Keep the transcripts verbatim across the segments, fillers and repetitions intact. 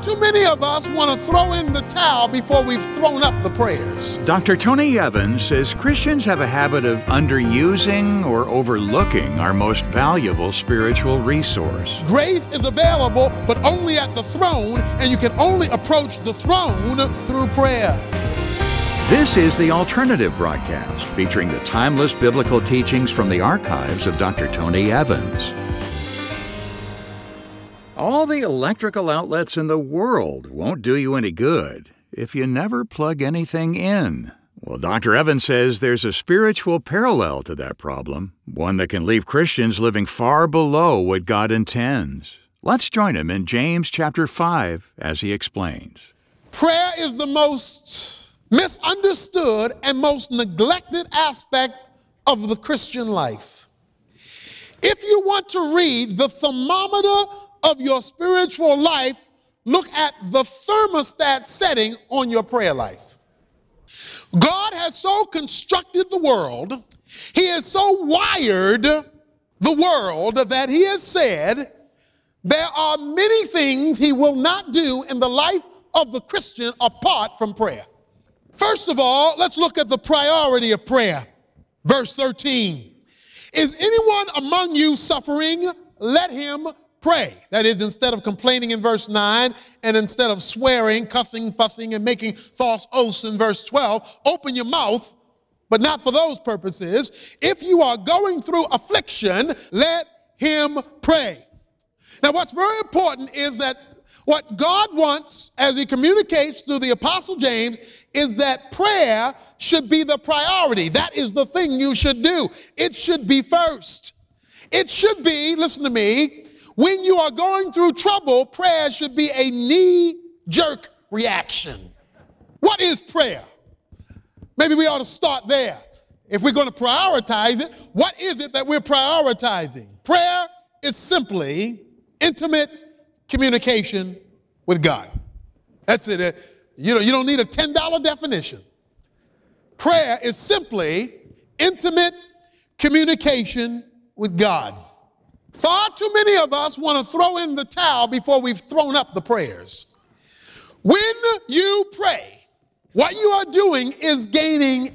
too many of us want to throw in the towel before we've thrown up the prayers. Doctor Tony Evans says Christians have a habit of underusing or overlooking our most valuable spiritual resource. Grace is available, but only at the throne, and you can only approach the throne through prayer. This is The Alternative Broadcast, featuring the timeless biblical teachings from the archives of Doctor Tony Evans. All the electrical outlets in the world won't do you any good if you never plug anything in. Well, Doctor Evans says there's a spiritual parallel to that problem, one that can leave Christians living far below what God intends. Let's join him in James chapter five as he explains. Prayer is the most misunderstood and most neglected aspect of the Christian life. If you want to read the thermometer of your spiritual life, look at the thermostat setting on your prayer life. God has so constructed the world, he has so wired the world that he has said there are many things he will not do in the life of the Christian apart from prayer. First of all, let's look at the priority of prayer. Verse thirteen. Is anyone among you suffering? Let him pray. That is, instead of complaining in verse nine, and instead of swearing, cussing, fussing, and making false oaths in verse twelve, open your mouth, but not for those purposes. If you are going through affliction, let him pray. Now, what's very important is that what God wants, as he communicates through the Apostle James, is that prayer should be the priority. That is the thing you should do. It should be first. It should be, listen to me, when you are going through trouble, prayer should be a knee-jerk reaction. What is prayer? Maybe we ought to start there. If we're going to prioritize it, what is it that we're prioritizing? Prayer is simply intimate communication with God. That's it. You know, you don't need a ten dollar definition. Prayer is simply intimate communication with God. Far too many of us want to throw in the towel before we've thrown up the prayers. When you pray, what you are doing is gaining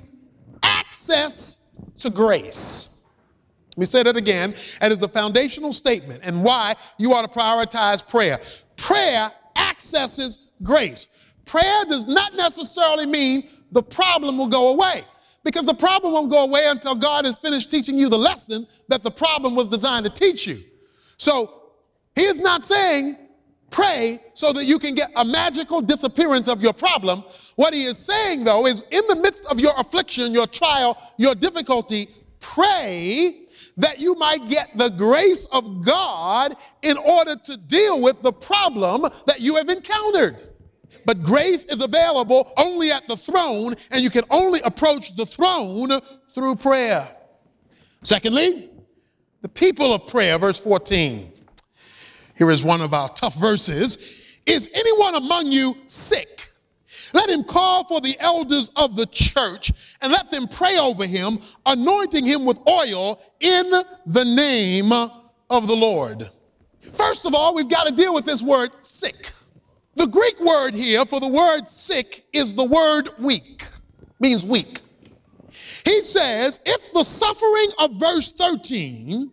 access to grace. Let me say that again. That is the foundational statement and why you ought to prioritize prayer. Prayer accesses grace. Prayer does not necessarily mean the problem will go away, because the problem won't go away until God has finished teaching you the lesson that the problem was designed to teach you. So he is not saying pray so that you can get a magical disappearance of your problem. What he is saying, though, is in the midst of your affliction, your trial, your difficulty, pray that you might get the grace of God in order to deal with the problem that you have encountered. But grace is available only at the throne, and you can only approach the throne through prayer. Secondly, the people of prayer, verse fourteen. Here is one of our tough verses. Is anyone among you sick? Let him call for the elders of the church and let them pray over him, anointing him with oil in the name of the Lord. First of all, we've got to deal with this word sick. The Greek word here for the word sick is the word weak, means weak. He says, if the suffering of verse thirteen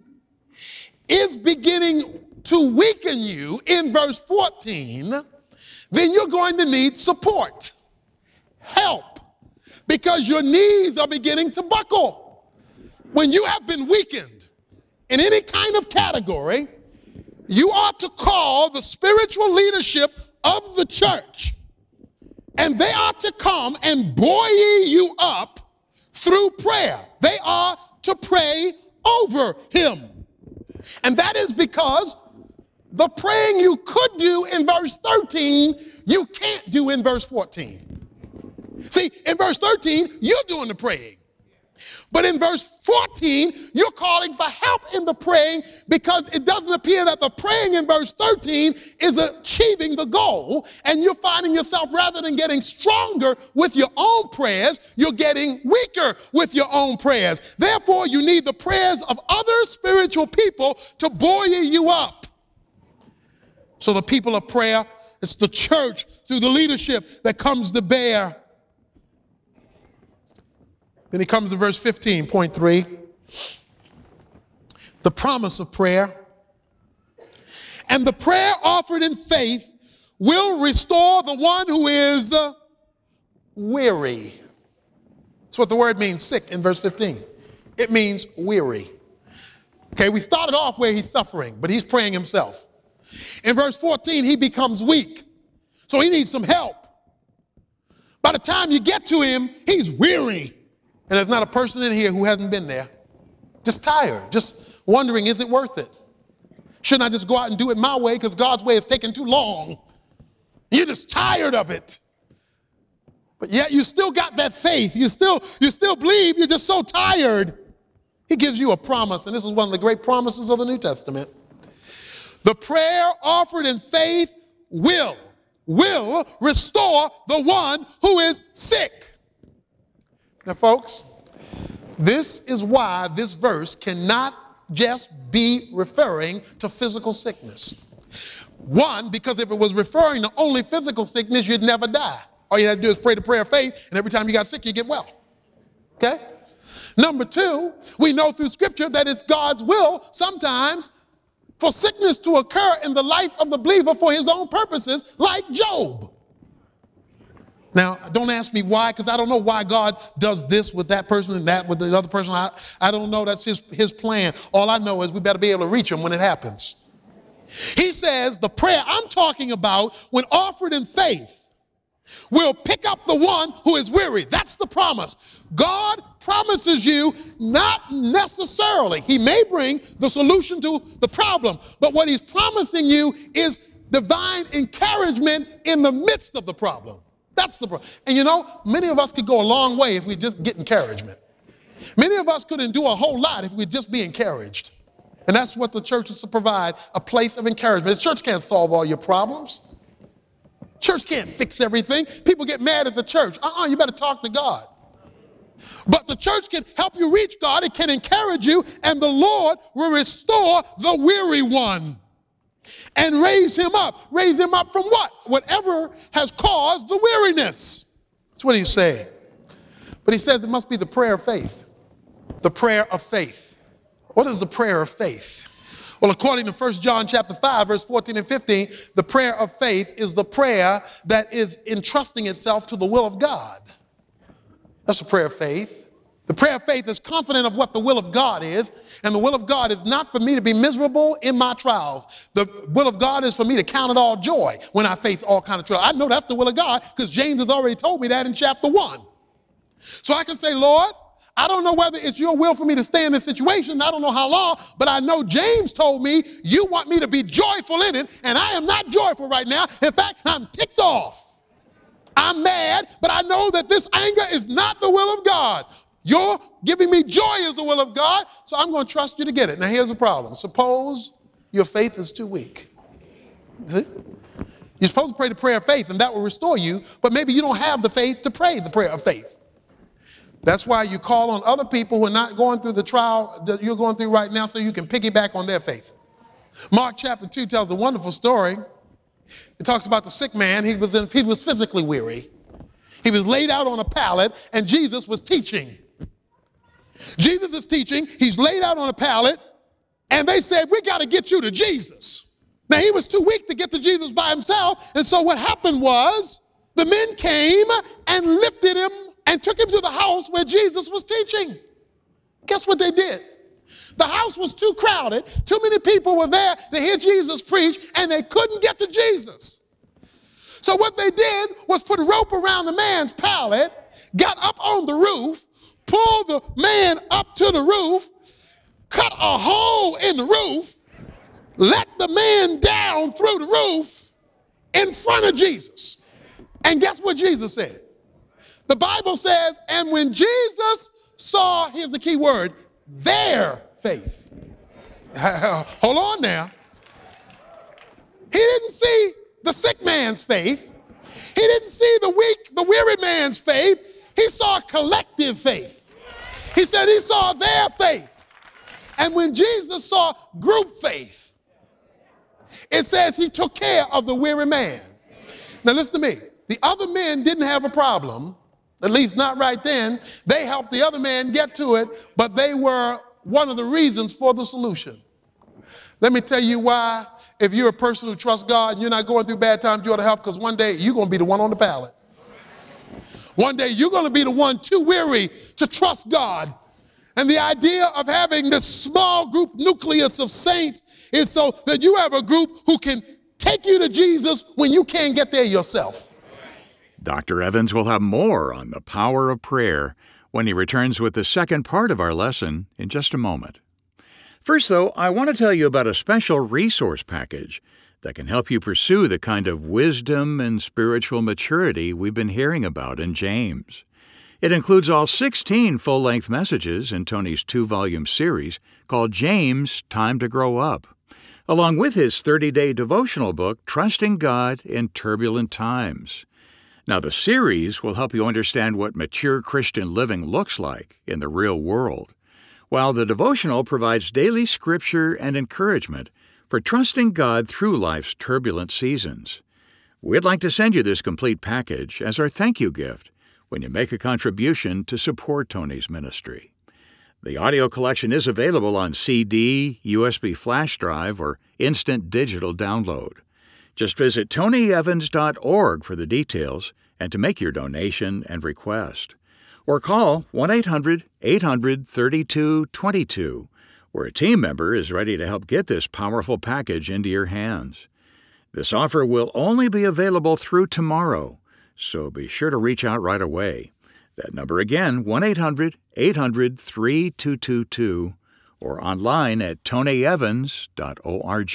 is beginning to weaken you in verse fourteen, then you're going to need support, help, because your knees are beginning to buckle. When you have been weakened in any kind of category, you ought to call the spiritual leadership of the church, and they are to come and buoy you up through prayer. They are to pray over him. And that is because the praying you could do in verse thirteen, you can't do in verse fourteen. See, in verse thirteen, you're doing the praying. But in verse fourteen, you're calling for help in the praying, because it doesn't appear that the praying in verse thirteen is achieving the goal, and you're finding yourself, rather than getting stronger with your own prayers, you're getting weaker with your own prayers. Therefore, you need the prayers of other spiritual people to buoy you up. So the people of prayer It's the church through the leadership that comes to bear. Then he comes to verse fifteen, point three. The promise of prayer. And the prayer offered in faith will restore the one who is uh, weary. That's what the word means, sick, in verse fifteen. It means weary. Okay, we started off where he's suffering, but he's praying himself. In verse fourteen, he becomes weak. So he needs some help. By the time you get to him, he's weary. And there's not a person in here who hasn't been there. Just tired, just wondering, is it worth it? Shouldn't I just go out and do it my way because God's way is taking too long? You're just tired of it. But yet you still got that faith. You still, you still believe. You're just so tired. He gives you a promise, and this is one of the great promises of the New Testament. The prayer offered in faith will, will restore the one who is sick. Now, folks, this is why this verse cannot just be referring to physical sickness. One, because if it was referring to only physical sickness, you'd never die. All you have to do is pray the prayer of faith, and every time you got sick, you get well. Okay? Number two, we know through Scripture that it's God's will sometimes for sickness to occur in the life of the believer for his own purposes, like Job. Now, don't ask me why, because I don't know why God does this with that person and that with the other person. I, I don't know. That's his, his plan. All I know is we better be able to reach him when it happens. He says the prayer I'm talking about, when offered in faith, will pick up the one who is weary. That's the promise. God promises you not necessarily. He may bring the solution to the problem, but what he's promising you is divine encouragement in the midst of the problem. That's the problem. And you know, many of us could go a long way if we just get encouragement. Many of us couldn't do a whole lot if we'd just be encouraged. And that's what the church is to provide, a place of encouragement. The church can't solve all your problems. Church can't fix everything. People get mad at the church. Uh-uh, you better talk to God. But the church can help you reach God. It can encourage you, and the Lord will restore the weary one and raise him up. Raise him up from what? Whatever has caused the weariness. That's what he's saying. But he says it must be the prayer of faith. The prayer of faith. What is the prayer of faith? Well, according to First John chapter five, verse fourteen and fifteen, the prayer of faith is the prayer that is entrusting itself to the will of God. That's the prayer of faith. The prayer of faith is confident of what the will of God is, and the will of God is not for me to be miserable in my trials. The will of God is for me to count it all joy when I face all kinds of trials. I know that's the will of God because James has already told me that in chapter one. So I can say, Lord, I don't know whether it's your will for me to stay in this situation. I don't know how long, but I know James told me you want me to be joyful in it, and I am not joyful right now. In fact, I'm ticked off. I'm mad, but I know that this anger is not the will of God. You're giving me joy is the will of God, so I'm going to trust you to get it. Now, here's the problem. Suppose your faith is too weak. You're supposed to pray the prayer of faith, and that will restore you, but maybe you don't have the faith to pray the prayer of faith. That's why you call on other people who are not going through the trial that you're going through right now so you can piggyback on their faith. Mark chapter two tells a wonderful story. It talks about the sick man. He was, in, he was physically weary. He was laid out on a pallet, and Jesus was teaching. Jesus is teaching. He's laid out on a pallet, and they said, we got to get you to Jesus. Now, he was too weak to get to Jesus by himself, and so what happened was the men came and lifted him and took him to the house where Jesus was teaching. Guess what they did? The house was too crowded. Too many people were there to hear Jesus preach, and they couldn't get to Jesus. So what they did was put a rope around the man's pallet, got up on the roof, pulled the man up to the roof, cut a hole in the roof, let the man down through the roof in front of Jesus. And guess what Jesus said? The Bible says, and when Jesus saw, here's the key word, their faith. Hold on now. He didn't see the sick man's faith. He didn't see the weak, the weary man's faith. He saw collective faith. He said he saw their faith. And when Jesus saw group faith, it says he took care of the weary man. Now listen to me. The other men didn't have a problem, at least not right then. They helped the other man get to it, but they were one of the reasons for the solution. Let me tell you why, if you're a person who trusts God and you're not going through bad times, you ought to help, because one day you're going to be the one on the ballot. One day you're going to be the one too weary to trust God. And the idea of having this small group nucleus of saints is so that you have a group who can take you to Jesus when you can't get there yourself. Doctor Evans will have more on the power of prayer when he returns with the second part of our lesson in just a moment. First, though, I want to tell you about a special resource package that can help you pursue the kind of wisdom and spiritual maturity we've been hearing about in James. It includes all sixteen full-length messages in Tony's two-volume series called James, Time to Grow Up, along with his thirty-day devotional book, Trusting God in Turbulent Times. Now, the series will help you understand what mature Christian living looks like in the real world, while the devotional provides daily scripture and encouragement for trusting God through life's turbulent seasons. We'd like to send you this complete package as our thank you gift when you make a contribution to support Tony's ministry. The audio collection is available on C D, U S B flash drive, or instant digital download. Just visit tony evans dot org for the details and to make your donation and request. Or call one eight hundred eight hundred thirty-two twenty-two, where a team member is ready to help get this powerful package into your hands. This offer will only be available through tomorrow, so be sure to reach out right away. That number again, one eight hundred eight hundred thirty-two twenty-two, or online at tony evans dot org.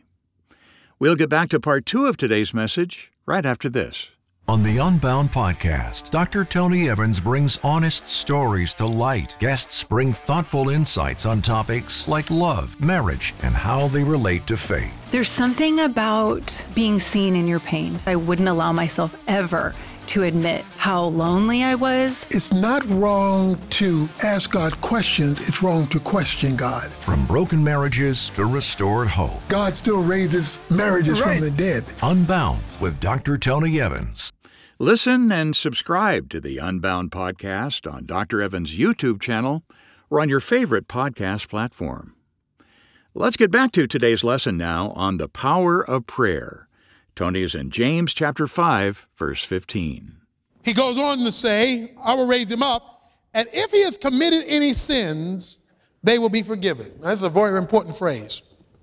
We'll get back to part two of today's message right after this. On the Unbound podcast, Doctor Tony Evans brings honest stories to light. Guests bring thoughtful insights on topics like love, marriage, and how they relate to faith. There's something about being seen in your pain. I wouldn't allow myself ever to admit how lonely I was. It's not wrong to ask God questions. It's wrong to question God. From broken marriages to restored hope. God still raises marriages right from the dead. Unbound with Doctor Tony Evans. Listen and subscribe to the Unbound podcast on Doctor Evans' YouTube channel or on your favorite podcast platform. Let's get back to today's lesson now on the power of prayer. Tony is in James chapter five, verse fifteen. He goes on to say, I will raise him up, and if he has committed any sins, they will be forgiven. That's a very important phrase.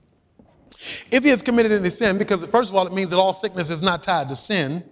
If he has committed any sin, because first of all, it means that all sickness is not tied to sin.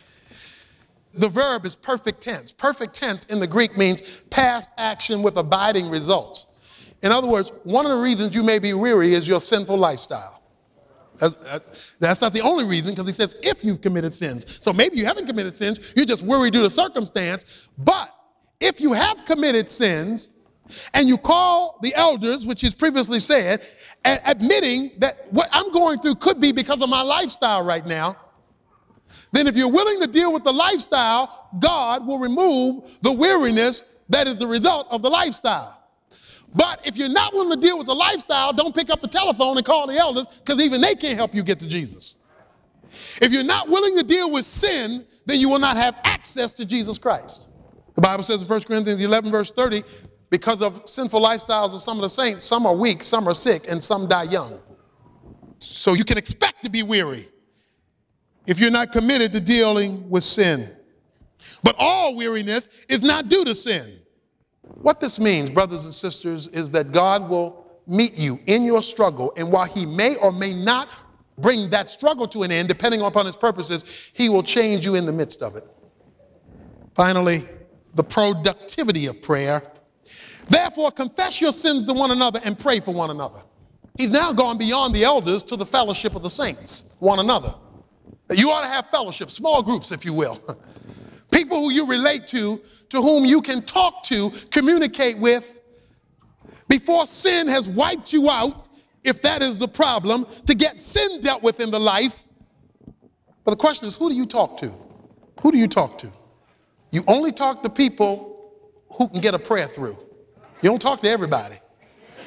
The verb is perfect tense. Perfect tense in the Greek means past action with abiding results. In other words, one of the reasons you may be weary is your sinful lifestyle. That's, that's not the only reason, because he says if you've committed sins. So maybe you haven't committed sins, you're just worried due to circumstance. But if you have committed sins and you call the elders, which he's previously said, admitting that what I'm going through could be because of my lifestyle right now, then if you're willing to deal with the lifestyle, God will remove the weariness that is the result of the lifestyle. But if you're not willing to deal with the lifestyle, don't pick up the telephone and call the elders, because even they can't help you get to Jesus. If you're not willing to deal with sin, then you will not have access to Jesus Christ. The Bible says in First Corinthians eleven, verse thirty, because of sinful lifestyles of some of the saints, some are weak, some are sick, and some die young. So you can expect to be weary if you're not committed to dealing with sin. But all weariness is not due to sin. What this means, brothers and sisters, is that God will meet you in your struggle, and while he may or may not bring that struggle to an end, depending upon his purposes, he will change you in the midst of it. Finally, the productivity of prayer. Therefore, confess your sins to one another and pray for one another. He's now gone beyond the elders to the fellowship of the saints, one another. You ought to have fellowship, small groups, if you will. People who you relate to, to whom you can talk to, communicate with, before sin has wiped you out, if that is the problem, to get sin dealt with in the life. But the question is, who do you talk to? Who do you talk to? You only talk to people who can get a prayer through. You don't talk to everybody.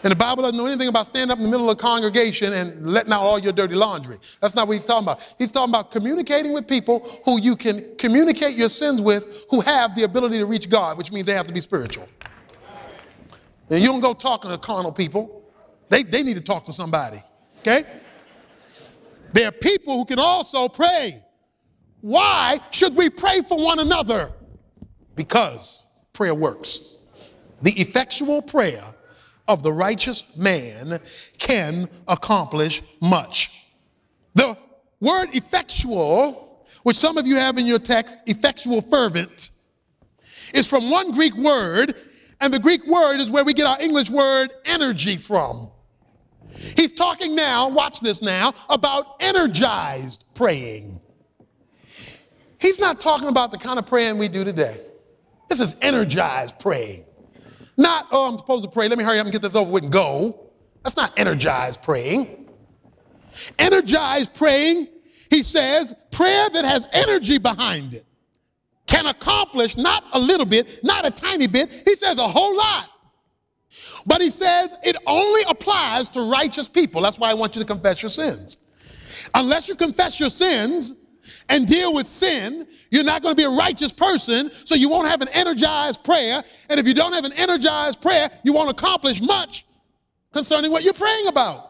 And the Bible doesn't know anything about standing up in the middle of the congregation and letting out all your dirty laundry. That's not what he's talking about. He's talking about communicating with people who you can communicate your sins with, who have the ability to reach God, which means they have to be spiritual. And you don't go talking to carnal people. They, they need to talk to somebody, okay? There are people who can also pray. Why should we pray for one another? Because prayer works. The effectual prayer of the righteous man can accomplish much. The word effectual, which some of you have in your text, effectual fervent, is from one Greek word, and the Greek word is where we get our English word energy from. He's talking now, watch this now, about energized praying. He's not talking about the kind of praying we do today. This is energized praying. Not, oh, I'm supposed to pray, let me hurry up and get this over with and go. That's not energized praying. Energized praying, he says, prayer that has energy behind it can accomplish not a little bit, not a tiny bit, he says a whole lot. But he says it only applies to righteous people. That's why I want you to confess your sins. Unless you confess your sins and deal with sin, you're not going to be a righteous person, so you won't have an energized prayer. And if you don't have an energized prayer, you won't accomplish much concerning what you're praying about.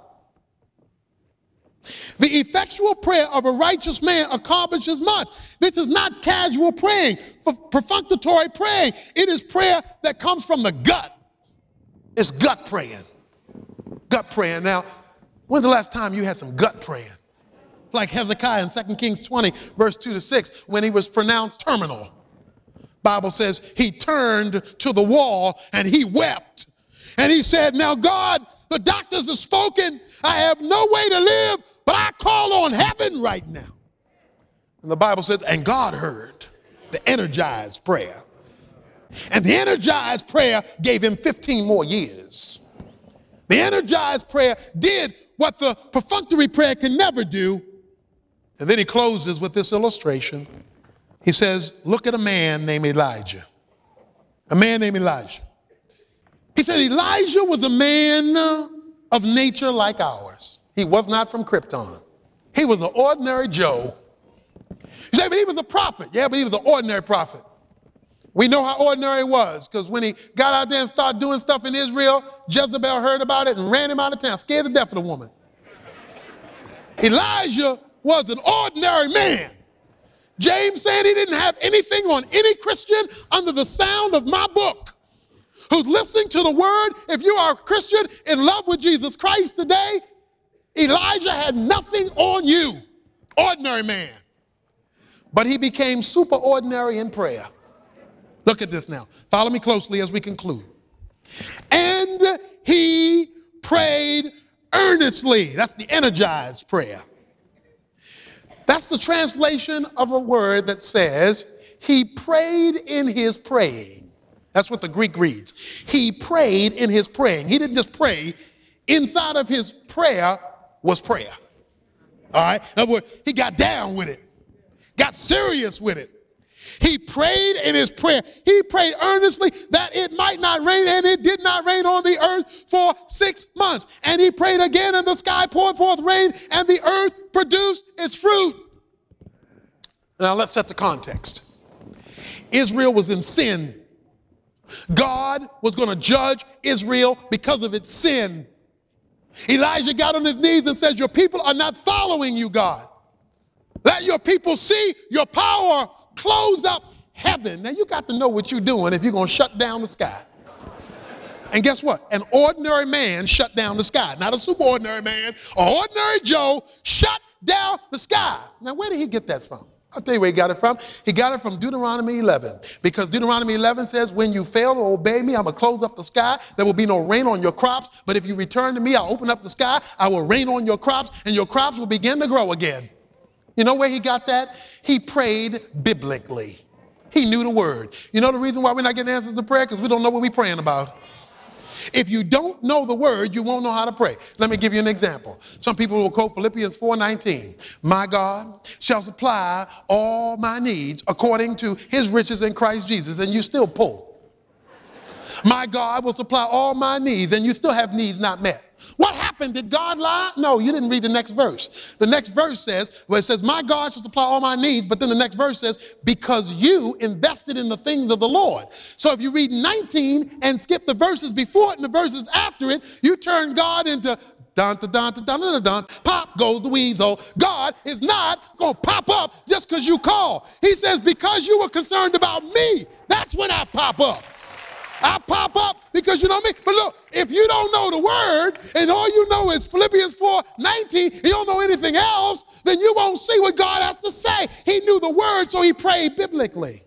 The effectual prayer of a righteous man accomplishes much. This is not casual praying, perfunctory praying. It is prayer that comes from the gut. It's gut praying. Gut praying. Now, when's the last time you had some gut praying? Like Hezekiah in Second Kings twenty, verse two to six, when he was pronounced terminal. Bible says he turned to the wall and he wept. And he said, now God, the doctors have spoken. I have no way to live, but I call on heaven right now. And the Bible says, and God heard the energized prayer. And the energized prayer gave him fifteen more years. The energized prayer did what the perfunctory prayer can never do. And then he closes with this illustration. He says, look at a man named Elijah. A man named Elijah. He said Elijah was a man of nature like ours. He was not from Krypton. He was an ordinary Joe. You say, but he was a prophet. Yeah, but he was an ordinary prophet. We know how ordinary he was, because when he got out there and started doing stuff in Israel, Jezebel heard about it and ran him out of town, scared to death of the woman. Elijah was an ordinary man. James said he didn't have anything on any Christian under the sound of my book who's listening to the word. If you are a Christian in love with Jesus Christ today, Elijah had nothing on you. Ordinary man. But he became super ordinary in prayer. Look at this now. Follow me closely as we conclude. And he prayed earnestly. That's the energized prayer. That's the translation of a word that says he prayed in his praying. That's what the Greek reads. He prayed in his praying. He didn't just pray. Inside of his prayer was prayer. All right? In other words, he got down with it, got serious with it. He prayed in his prayer. He prayed earnestly that it might not rain, and it did not rain on the earth for six months. And he prayed again, and the sky poured forth rain, and the earth produced its fruit. Now let's set the context. Israel was in sin. God was going to judge Israel because of its sin. Elijah got on his knees and said, your people are not following you, God. Let your people see your power. Close up heaven. Now you got to know what you're doing if you're going to shut down the sky. And guess what? An ordinary man shut down the sky. Not a super ordinary man. An ordinary Joe shut down the sky. Now where did he get that from? I'll tell you where he got it from. He got it from Deuteronomy eleven. Because Deuteronomy eleven says, when you fail to obey me, I'm going to close up the sky. There will be no rain on your crops. But if you return to me, I'll open up the sky. I will rain on your crops, and your crops will begin to grow again. You know where he got that? He prayed biblically. He knew the word. You know the reason why we're not getting answers to prayer? Because we don't know what we're praying about. If you don't know the word, you won't know how to pray. Let me give you an example. Some people will quote Philippians four nineteen. My God shall supply all my needs according to his riches in Christ Jesus. And you still pull. My God will supply all my needs, and you still have needs not met. What happened? Did God lie? No, you didn't read the next verse. The next verse says, where it says, my God shall supply all my needs, but then the next verse says, because you invested in the things of the Lord. So if you read nineteen and skip the verses before it and the verses after it, you turn God into dun, dun, dun, dun, dun, dun, dun, pop goes the weasel. God is not going to pop up just because you call. He says, because you were concerned about me, that's when I pop up. I pop up because you know me. But look, if you don't know the word and all you know is Philippians four nineteen, you don't know anything else, then you won't see what God has to say. He knew the word, so he prayed biblically.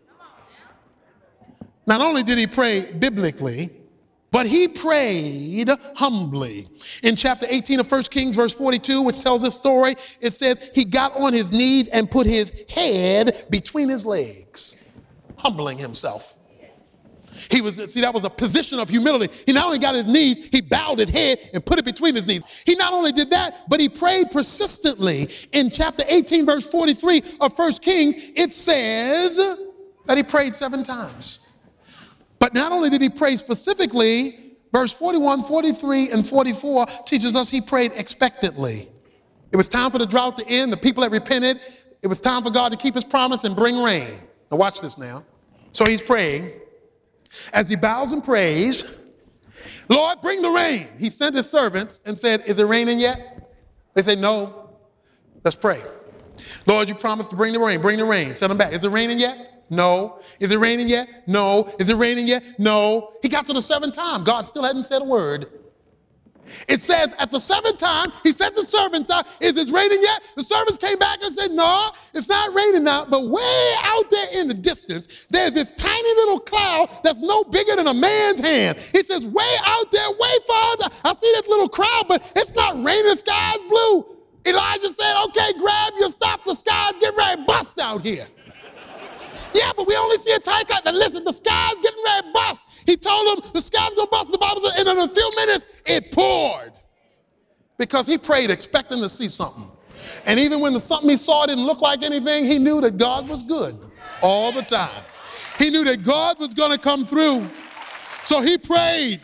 Not only did he pray biblically, but he prayed humbly. In chapter eighteen of First Kings, verse forty-two, which tells this story, it says he got on his knees and put his head between his legs, humbling himself. He was, see, that was a position of humility. He not only got his knees, he bowed his head and put it between his knees. He not only did that, but he prayed persistently. In chapter eighteen, verse forty-three of First Kings, it says that he prayed seven times. But not only did he pray specifically, verse forty-one, forty-three, and forty-four teaches us he prayed expectantly. It was time for the drought to end. The people had repented. It was time for God to keep his promise and bring rain. Now watch this now. So he's praying. As he bows and prays, Lord, bring the rain. He sent his servants and said, is it raining yet? They said, no. Let's pray. Lord, you promised to bring the rain. Bring the rain. Send them back. Is it raining yet? No. Is it raining yet? No. Is it raining yet? No. He got to the seventh time. God still hadn't said a word. It says at the seventh time, he sent the servants out. Is it raining yet? The servants came back and said, no, it's not raining now. But way out there in the distance, there's this tiny little cloud that's no bigger than a man's hand. He says, way out there, way farther. I see this little crowd, but it's not raining. The sky's blue. Elijah said, okay, grab your stuff. The sky's getting ready to bust out here. Yeah, but we only see a tiny cloud. Now listen, the sky's getting ready to bust. He told them the sky's going to bust. The Bible says, and in a few minutes, it poured. Because he prayed expecting to see something. And even when the something he saw didn't look like anything, he knew that God was good all the time. He knew that God was going to come through. So he prayed.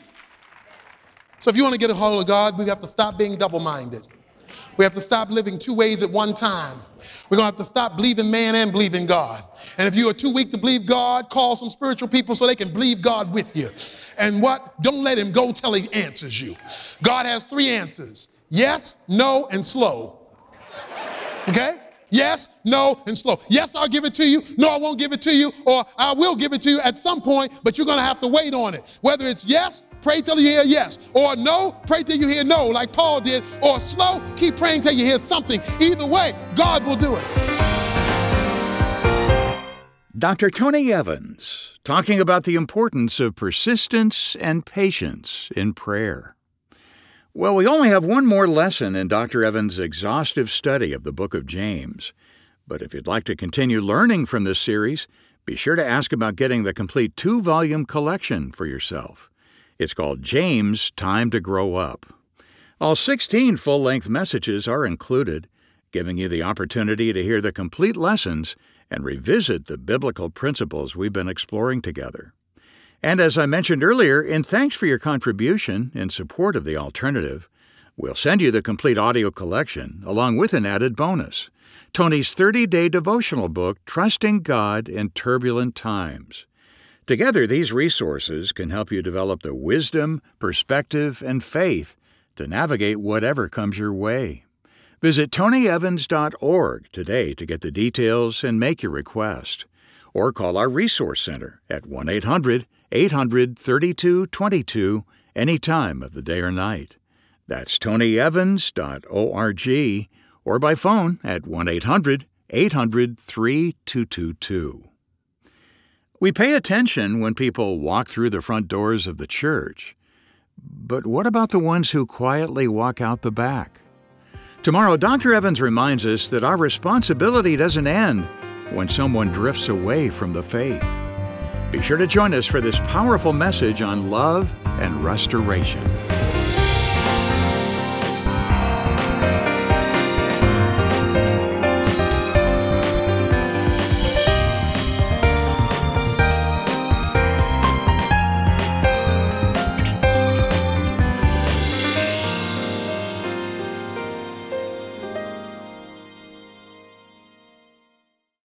So if you want to get a hold of God, we have to stop being double-minded. We have to stop living two ways at one time. We're going to have to stop believing man and believing God. And if you are too weak to believe God, call some spiritual people so they can believe God with you. And what? Don't let him go till he answers you. God has three answers. Yes, no, and slow. Okay? Yes, no, and slow. Yes, I'll give it to you. No, I won't give it to you. Or I will give it to you at some point, but you're going to have to wait on it. Whether it's yes, pray till you hear yes. Or no, pray till you hear no, like Paul did. Or slow, keep praying till you hear something. Either way, God will do it. Doctor Tony Evans, talking about the importance of persistence and patience in prayer. Well, we only have one more lesson in Doctor Evans' exhaustive study of the book of James. But if you'd like to continue learning from this series, be sure to ask about getting the complete two-volume collection for yourself. It's called James, Time to Grow Up. All sixteen full-length messages are included, giving you the opportunity to hear the complete lessons and revisit the biblical principles we've been exploring together. And as I mentioned earlier, in thanks for your contribution in support of the alternative, we'll send you the complete audio collection along with an added bonus, Tony's thirty-day devotional book, Trusting God in Turbulent Times. Together, these resources can help you develop the wisdom, perspective, and faith to navigate whatever comes your way. Visit tony evans dot org today to get the details and make your request. Or call our Resource Center at one eight hundred eight hundred thirty-two twenty-two any time of the day or night. That's tony evans dot org or by phone at one eight hundred eight hundred three two two two. We pay attention when people walk through the front doors of the church. But what about the ones who quietly walk out the back? Tomorrow, Doctor Evans reminds us that our responsibility doesn't end when someone drifts away from the faith. Be sure to join us for this powerful message on love and restoration.